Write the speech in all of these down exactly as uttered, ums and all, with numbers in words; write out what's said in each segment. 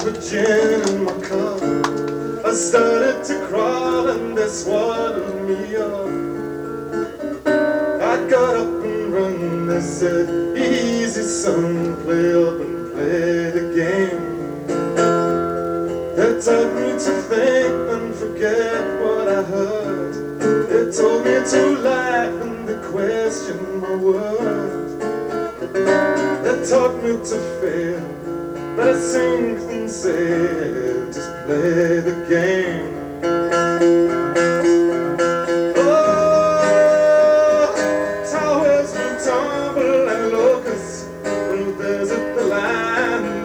put gin in my cup. I started to crawl and they swallowed me up. I got up and run, they said, easy son, play up and play the game. They taught me to think and forget what I heard. They told me to laugh and to question my worth. They taught me to fail, but I sink and sail, just play the game. Oh, towers will tumble and locusts will desert the land.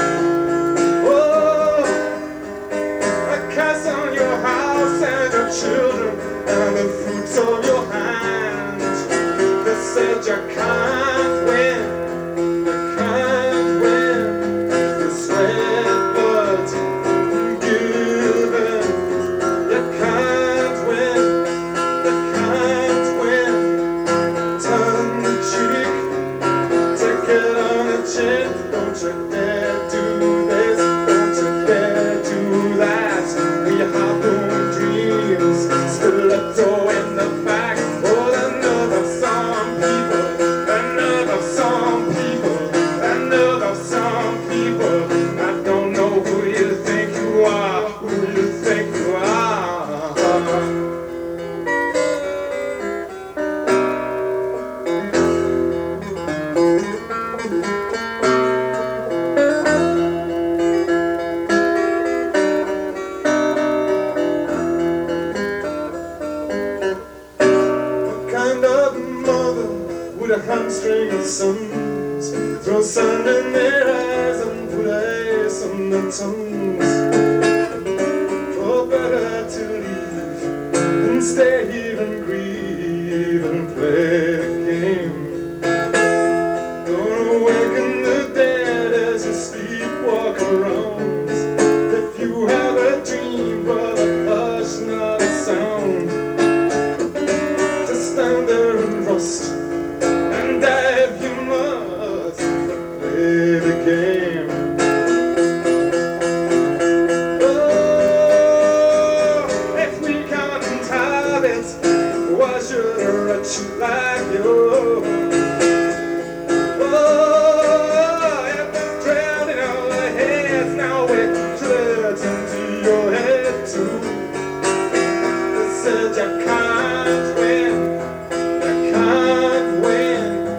Oh, a curse on your house and your children and the fruits of your hands. They said you can't win. Don't you dare do this, don't you dare do that. We have no dreams, stiletto in the back. Oh, another some people, another some people, another some people. I don't know who you think you are, who you think you are. A hamstring of sons, throw sand in their eyes and put ice on their tongues. Oh, better to leave and stay here and grieve and play the game. Don't awaken the dead as you sleepwalk around. If you have a dream, brother, hush not a sound. Just stand there and rust. Dive you must, play the game. Oh, if we can't have it, why should a wretch like you? Oh, if we're drowning all the heads, now we're treads into your head too. They said you can't win, you can't win.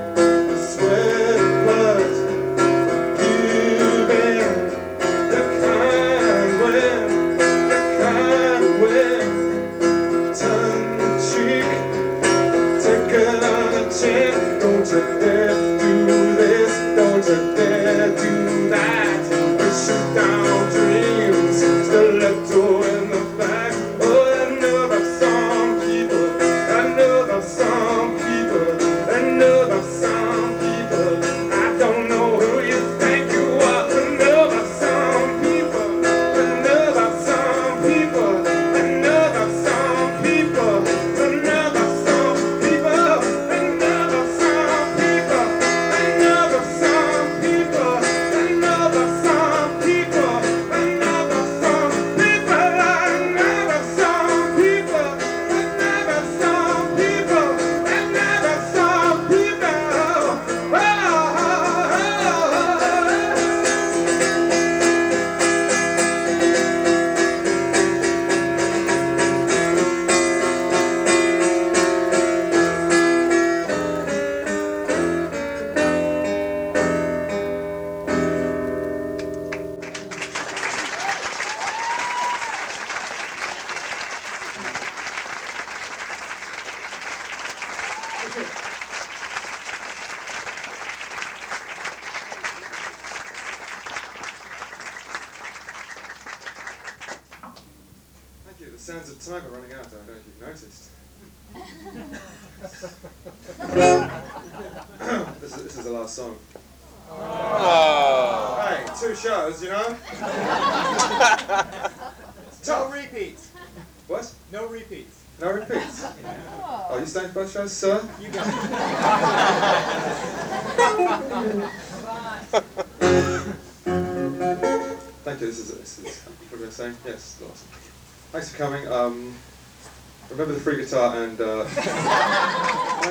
Don't you dare do this, don't you dare do that. We shoot down dreams, stiletto in the back. Oh, I know that some people, I know that some people, I know that some people. I don't know who you think you are. I know that some people, I know that some people, I know that some people, I know that some people. Thank you. The sands of time are running out. I don't know if you've noticed. this, is, this is the last song. Oh. Hey, two shows, you know? No repeats. What? No repeats. No repeats? Oh, you staying for both shows, sir? You got it. Thank you. this is, this is what did I say? Yes, awesome. Thanks for coming. Um, remember the free guitar and. Uh,